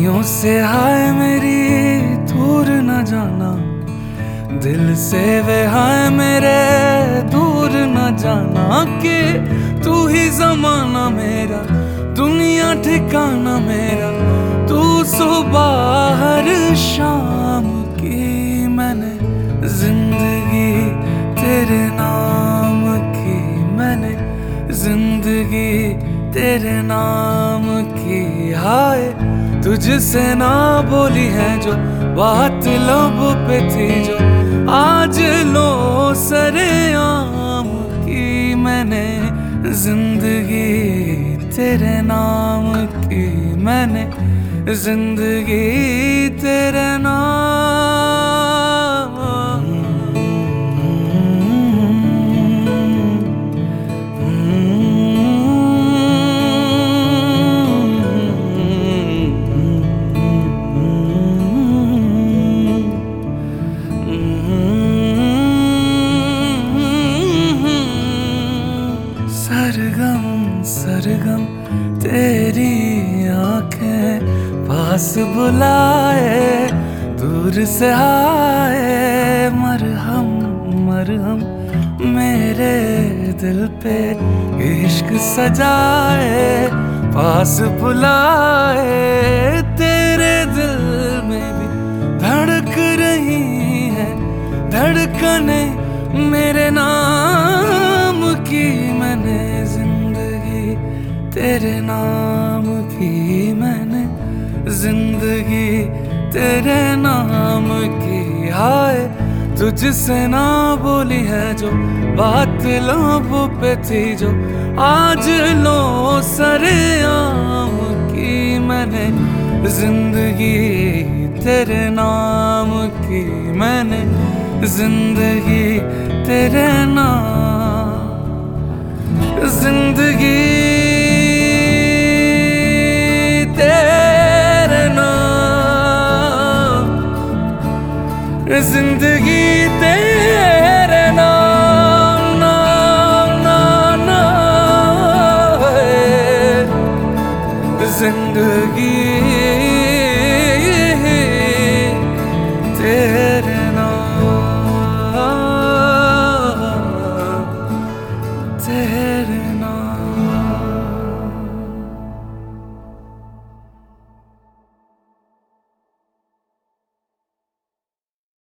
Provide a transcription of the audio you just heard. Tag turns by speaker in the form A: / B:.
A: अखियों से हाय मेरी दूर न जाना, दिल से वे हाय मेरे दूर न जाना। कि तू ही जमाना मेरा, दुनिया ठिकाना मेरा, तू सुबह हर शाम की। मैंने जिंदगी तेरे नाम की, मैंने जिंदगी तेरे नाम की। हाय तुझसे ना बोली है जो बात लब पे थी, जो आज लो सरेआम की। मैंने जिंदगी तेरे नाम की, मैंने जिंदगी तेरे नाम। सरगम सरगम तेरी आंखें पास बुलाए, दूर से आए। मरहम मरहम मेरे दिल पे इश्क सजाए, पास बुलाए। तेरे दिल में भी धड़क रही है धड़कने मेरे नाम की। मैंने जिंदगी तेरे नाम की, मैंने जिंदगी तेरे नाम की। हाय तुझसे ना बोली है जो बात लब पे थी, जो आज लो सरेआम की। मैंने जिंदगी तेरे नाम की, मैंने जिंदगी तेरे नाम। जिंदगी तेरे नाम, जिंदगी तेरे